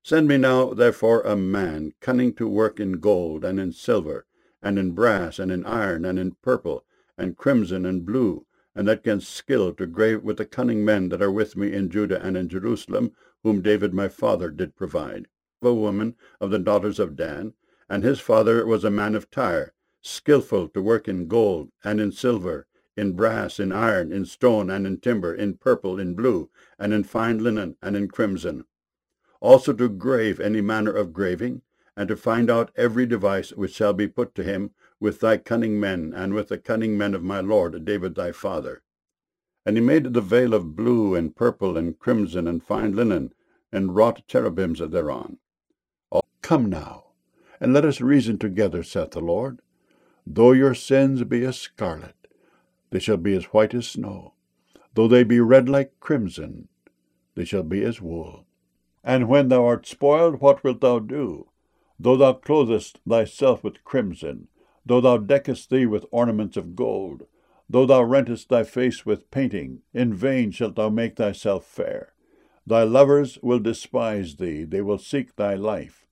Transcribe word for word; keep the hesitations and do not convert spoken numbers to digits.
Send me now, therefore, a man cunning to work in gold, and in silver, and in brass, and in iron, and in purple, and crimson, and blue, and that can skill to grave with the cunning men that are with me in Judah and in Jerusalem, whom David my father did provide. A woman of the daughters of Dan, and his father was a man of Tyre, skillful to work in gold, and in silver, in brass, in iron, in stone, and in timber, in purple, in blue, and in fine linen, and in crimson. Also to grave any manner of graving, and to find out every device which shall be put to him with thy cunning men, and with the cunning men of my lord David thy father. And he made the veil of blue, and purple, and crimson, and fine linen, and wrought cherubims thereon. Come now, and let us reason together, saith the Lord. Though your sins be as scarlet, they shall be as white as snow. Though they be red like crimson, they shall be as wool. And when thou art spoiled, what wilt thou do? Though thou clothest thyself with crimson, though thou deckest thee with ornaments of gold, though thou rentest thy face with painting, in vain shalt thou make thyself fair. Thy lovers will despise thee, they will seek thy life.